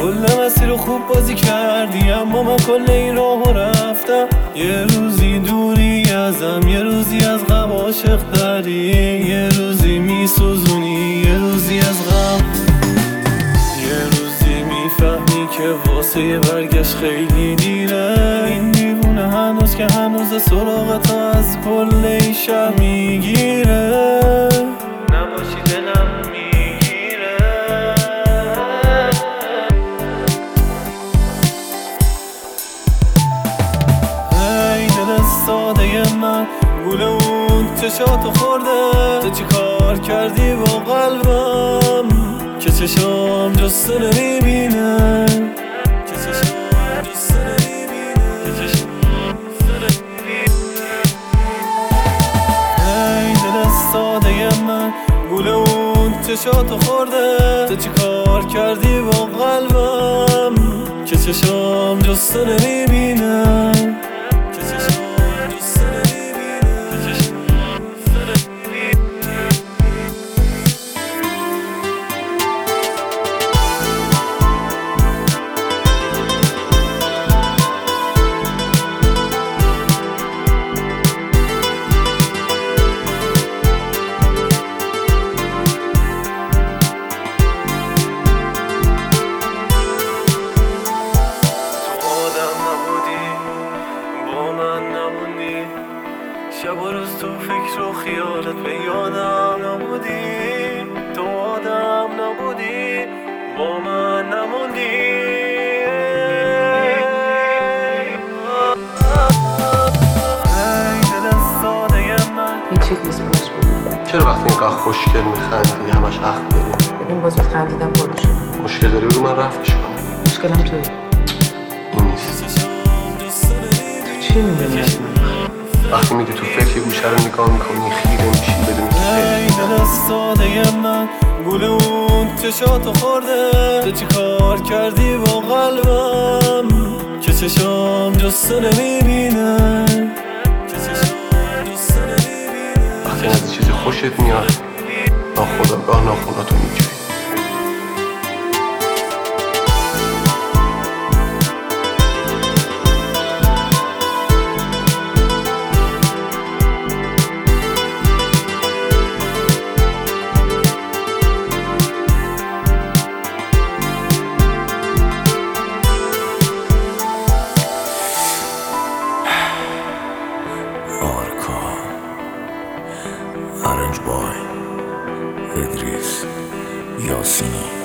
کل مسیر رو خوب بازی کردی، اما من کل این راهو رفتم. یه روزی دوری ازم، یه روزی از غم عاشق داری، یه روزی میسوزونی، یه روزی از غم. یه روزی میفهمی که واسه یه برگشت خیلی دیره. این دیوونه هنوز که هنوز سراغ تا از کل این شهر میگیره. نباشی دلم میگیره. ای دل ساده من، گول اون چشاتو خورده. تو چی کار کردی با قلبم که چشام جسته نمیبینه، که چشام جسته نمیبینه، که چشام جسته نمیبینه. ای دل ساده من، گول اون چشاتو خورده. تو چی کار کردی با قلبم که چشام جسته نمیبینه، که چشام جسته نمیبینه، که چشام جسته نمیبینه. شب و روز تو فکر و خیالت به یادم نبودی، تو آدم نبودی، با من نموندی. ای دل ساده من، این چیت نیست باز بود. چرا وقتی اینقدر خوشگل میخندی همش حق داری؟ ببین باز خندیدم برو شد. مشکل داری بگو من رفتش کنم. مشکلم توی این نیست. چی میدونی از من؟ وقتی میدی تو فکر گوشه رو نگاه میکنی خیره میشی بدون ای دل ساده من، گول اون چشاتو خورده. تو چی کار کردی با قلبم که چشام جسته نمیبینه، که چشام جسته نمیبینه. وقتی از چیزی خوشت میاد ناخودآگاه ناخوناتو میجوی. Orange Boy, Idris, Yasini.